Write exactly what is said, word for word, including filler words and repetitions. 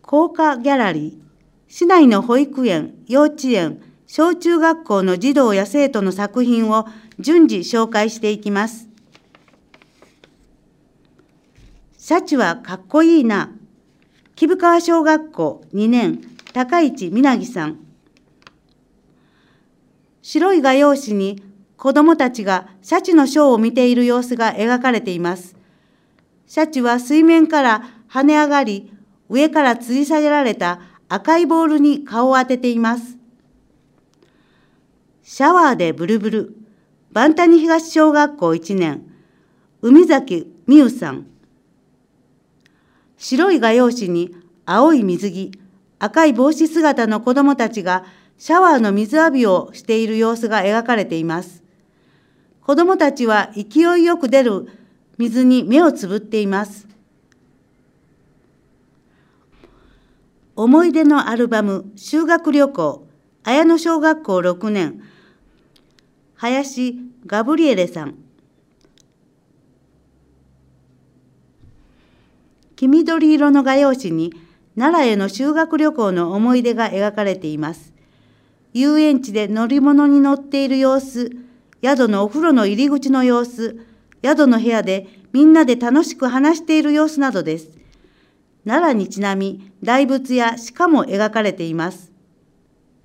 校歌ギャラリー、市内の保育園、幼稚園、小中学校の児童や生徒の作品を順次紹介していきます。シャチはかっこいいな。木生川小学校にねん、高市みなぎさん。白い画用紙に子どもたちがシャチのショーを見ている様子が描かれています。シャチは水面から跳ね上がり、上から吊り下げられた赤いボールに顔を当てています。シャワーでブルブル、万谷東小学校いちねん、海崎美優さん。白い画用紙に青い水着、赤い帽子姿の子どもたちがシャワーの水浴びをしている様子が描かれています。子どもたちは勢いよく出る水に目をつぶっています。思い出のアルバム、修学旅行、綾野小学校ろくねん、林ガブリエレさん。黄緑色の画用紙に奈良への修学旅行の思い出が描かれています。遊園地で乗り物に乗っている様子、宿のお風呂の入り口の様子、宿の部屋でみんなで楽しく話している様子などです。奈良にちなみ大仏や鹿も描かれています。